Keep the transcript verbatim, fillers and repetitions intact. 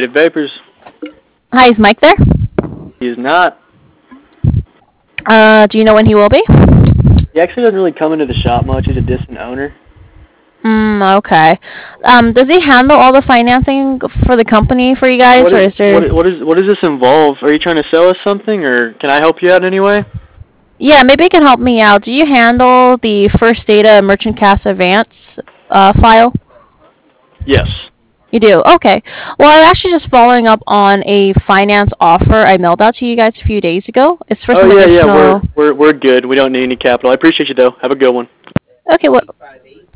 Native Vapors. Hi, is Mike there? He is not. Uh, do you know when he will be? He actually doesn't really come into the shop much. He's a distant owner. Mm, okay. Um, does he handle all the financing for the company for you What guys, or is is there? what what is what does this involve? Are you trying to sell us something, or can I help you out in any way? Yeah, maybe you can help me out. Do you handle the First Data Merchant Cash Advance uh, file? Yes. You do? Okay. Well, I'm actually just following up on a finance offer I mailed out to you guys a few days ago. It's for Oh some yeah, yeah. We're additional. we're we're good. We don't need any capital. I appreciate you though. Have a good one. Okay, what?